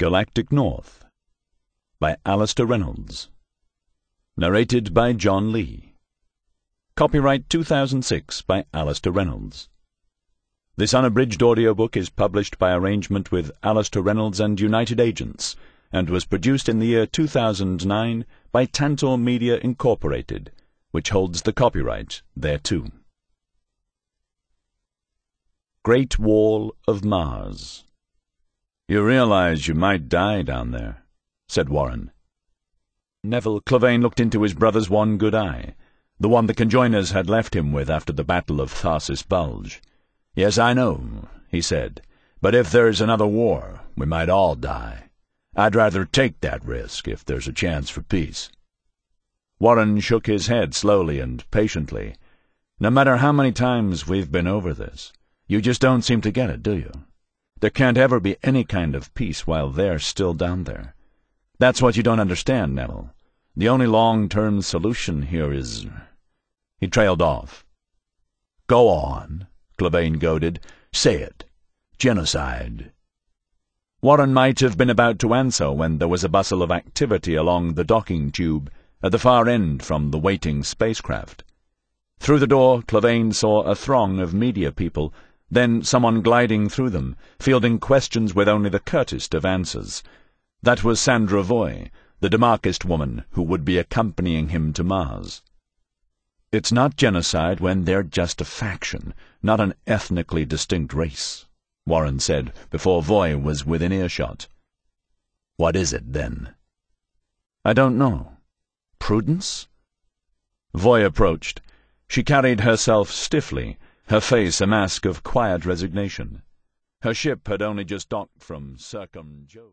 Galactic North by Alastair Reynolds. Narrated by John Lee. Copyright 2006 by Alastair Reynolds. This unabridged audiobook is published by arrangement with Alastair Reynolds and United Agents, and was produced in the year 2009 by Tantor Media Incorporated, which holds the copyright thereto. Great Wall of Mars. "You realize you might die down there," said Warren. Neville Clavane looked into his brother's one good eye, the one the conjoiners had left him with after the Battle of Tharsis Bulge. "Yes, I know," he said, "but if there's another war, we might all die. I'd rather take that risk if there's a chance for peace." Warren shook his head slowly and patiently. "No matter how many times we've been over this, you just don't seem to get it, do you? There can't ever be any kind of peace while they're still down there. That's what you don't understand, Neville. The only long-term solution here is—" He trailed off. "Go on," Clavane goaded. "Say it. Genocide." Warren might have been about to answer when there was a bustle of activity along the docking tube at the far end from the waiting spacecraft. Through the door, Clavane saw a throng of media people, then someone gliding through them, fielding questions with only the curtest of answers. That was Sandra Voy, the Demarchist woman who would be accompanying him to Mars. "It's not genocide when they're just a faction, not an ethnically distinct race," Warren said before Voy was within earshot. "What is it, then?" "I don't know. Prudence?" Voy approached. She carried herself stiffly, her face a mask of quiet resignation. Her ship had only just docked from Circum Jove.